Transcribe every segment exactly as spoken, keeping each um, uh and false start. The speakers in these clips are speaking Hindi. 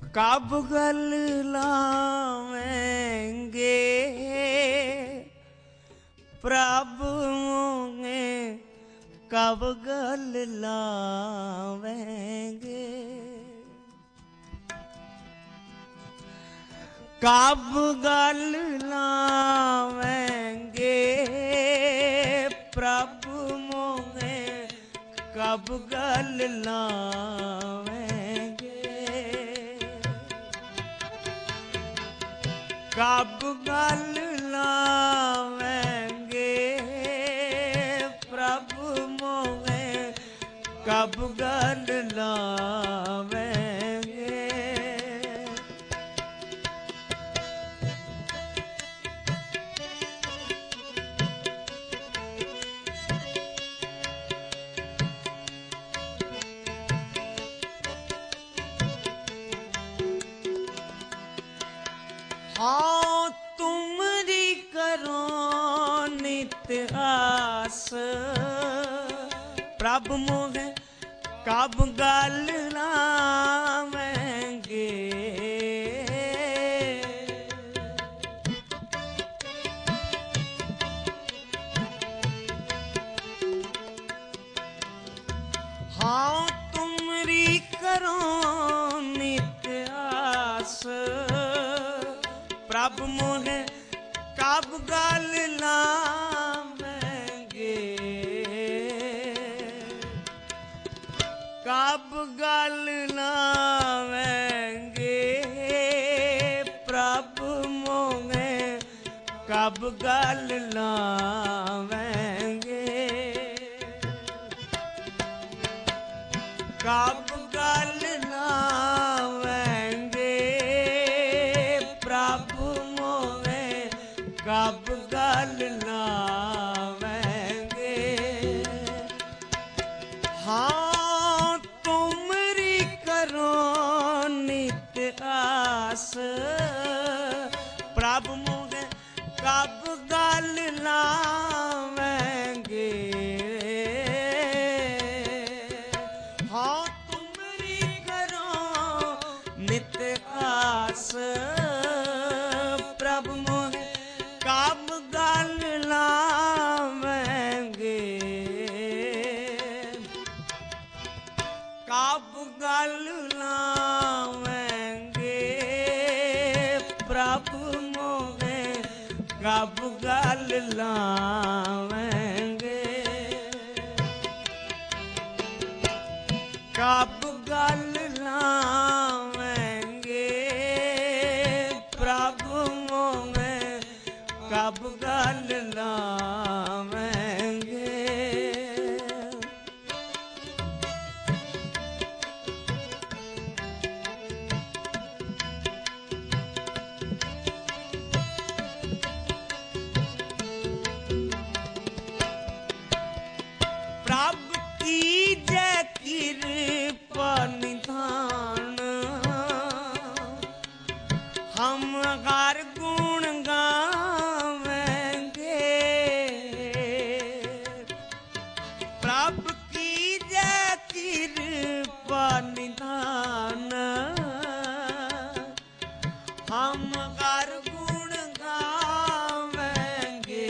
कब गल लावेंगे प्रभु मोहे कब गल लावेंगे कब गल लावेंगे प्रभु मोहे कब गल लावेंगे कब गल लावेंगे प्रभु मोहे कब गल लावेंगे हाँ तुमरी करो नित आस प्रभु मोहे कब गल लावेंगे हाँ तुमरी करो नित आस प्रभु मोहे कब गल लावेंगे कब गल लावेंगे प्रभु मोहे कब गल लावेंगे कब गल लावेंगे प्रभु मोहे कब गल लावेंगे हाँ तुमरी करो नित आस प्रभु मोहे कब गल लावेंगे हाँ तुमरी करो नित आस प्रभु मोहे कब गल लावेंगे कब गल लावेंगे प्रभु मोहे कब गल लावेंगे कब गल लावेंगे प्रभु मोहे कब गल लावेंगे प्रभु की जय कृपा निधान हम हर गुण गावेंगे प्रभु की जय कृपा निधान हम हर गुण गावेंगे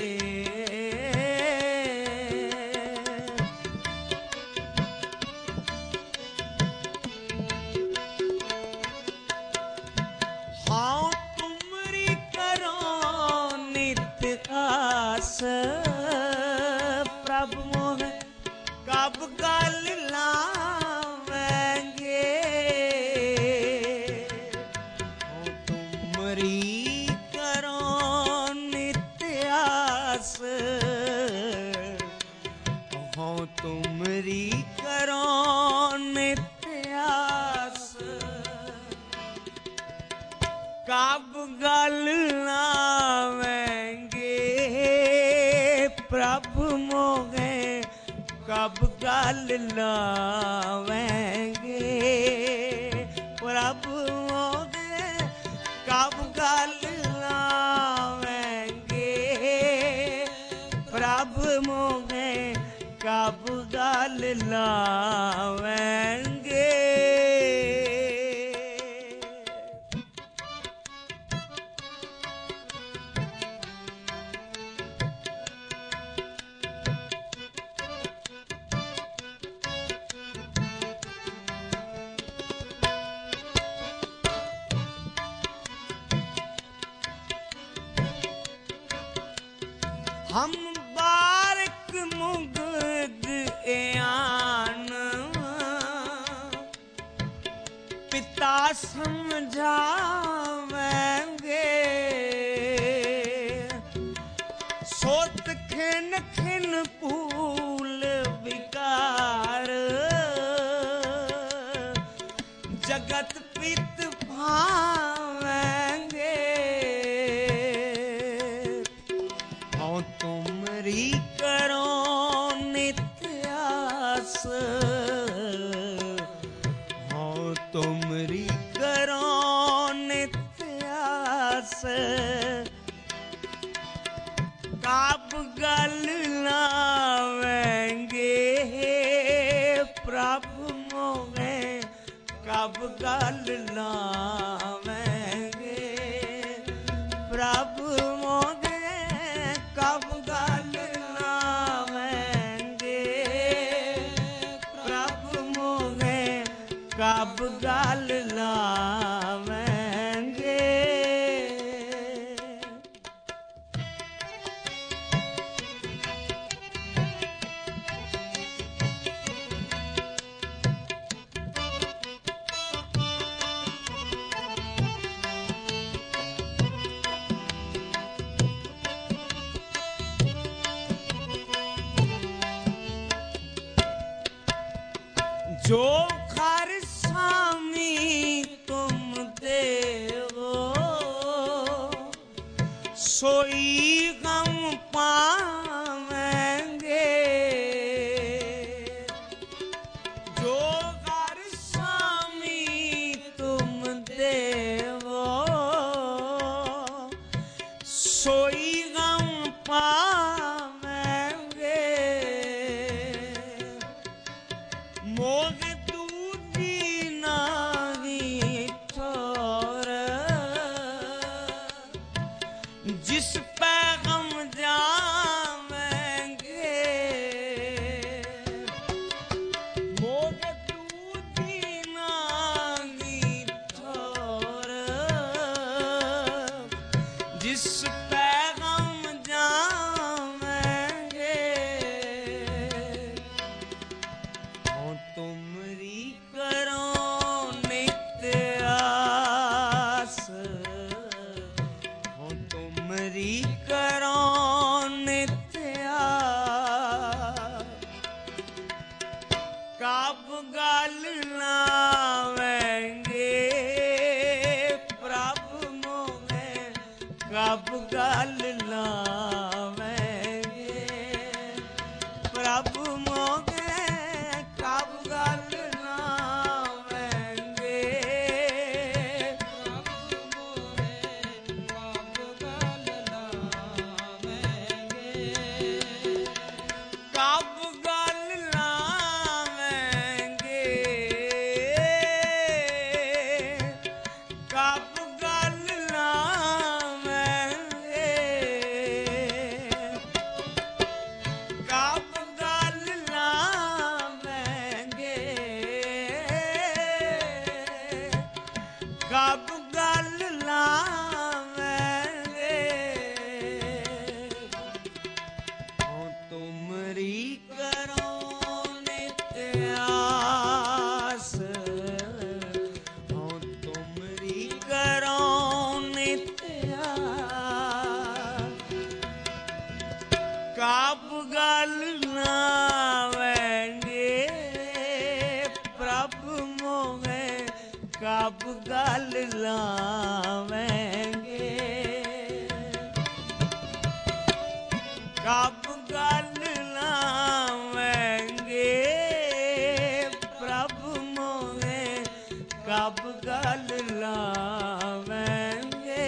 हाँ तुमरी करो नित आस प्रभु मोहे कब गल लावेंगे हाँ तुमरी करो नित आस हाँ तुमरी करो नित आस कब गल लावेंगे प्रभु मोहे कब गल लावेंगे प्रभु मोहे कब गल लावेंगे प्रभु मोहे कब गल लावेंगे हम बारक मुगद एआन पिता समझावेंगे सोत खिन खिन फूल विकार जगत पित भावेंगे हाँ तुमरी करो नित्य आस हाँ तुमरी करो नित्य आस काब गल लावेंगे प्रभु मोहे कब गल लावेंगे प्रभु मोहे कब गल लावेंगे प्रभु मोहे कब गल लावेंगे जो खर स्वामी तुम देवो सोई गम पावेंगे जो खर स्वामी तुम देवो सोई गम पावेंगे मोग दूधी नारी ठोर जिस पैगम जावेंगे मोग दूधी नारी ठोर जिस पैगम जावेंगे तुमरी करो नित्य आस हो तुमरी करो नित्य आस कब गल लावेंगे प्रभु मोहे कब गल लावेंगे प्रभु मोहे कब गल लावेंगे प्रभु मोहे कब गल लावेंगे कब गल लावेंगे कब गल लावेंगे कब गल लावेंगे कब गल लावेंगे हाँ तुमरी करो नित्य आस हाँ तुमरी करो नित्य आस कब गल लावेंगे प्रभु मोहे कब गल लावेंगे कब गल लावेंगे प्रभु मोहे कब गल लावेंगे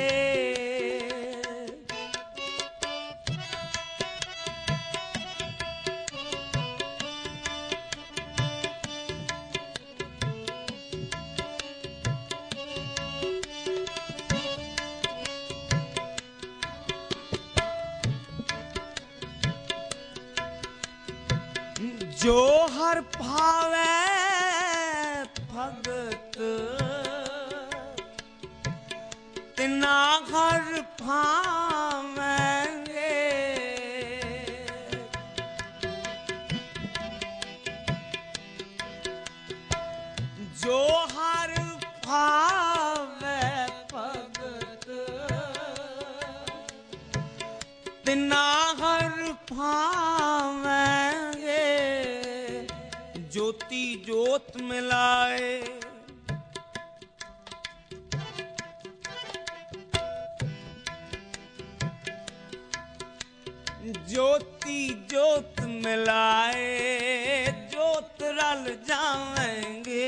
जो हर भावे भगत तिना हर भावेंगे भावे भगत तिना हर भावेंगे ज्योति ज्योत मिलाए ज्योति ज्योत मिलाए ज्योत रल जाएंगे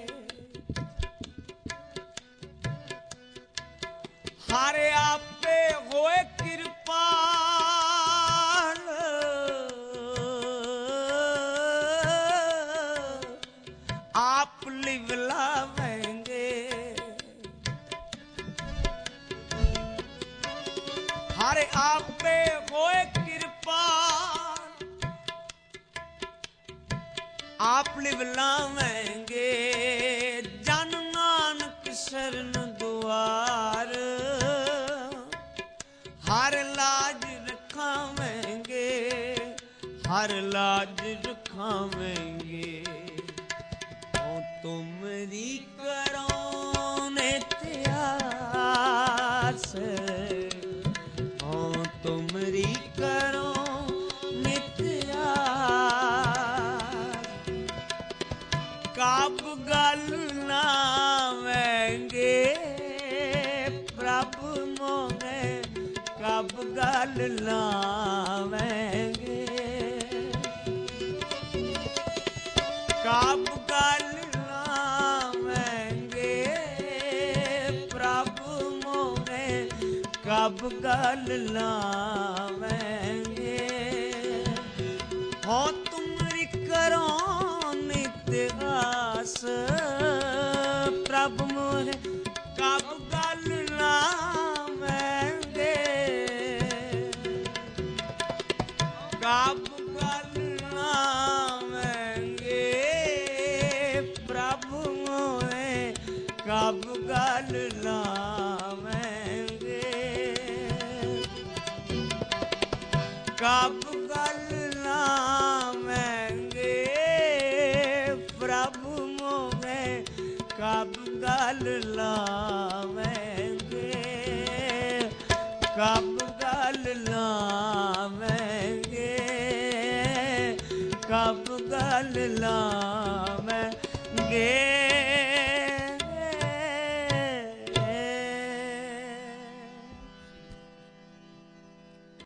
हारे आपे होए कृपाल आप लिवलावेंगे हारे आपे होए आप लिवलावेंगे जन नानक शरण दुआर हर लाज रखावेंगे हर लाज रखावेंगे ओ तुमरी करो नित्यास ओ तुमरी करो कब गल लावेंगे प्रभु मोहे कब गल लावेंगे कब गल लावेंगे प्रभु मोहे कब गल लावेंगे हो तुमरी करो नित्यास प्रभु मोहे कब गल लावेंगे कब गल लावेंगे प्रभु मोहे कब गल लावेंगे कब गल लावेंगे प्रभु मोहे कब गल लावेंगे कब गल लावेंगे कब गल लावेंगे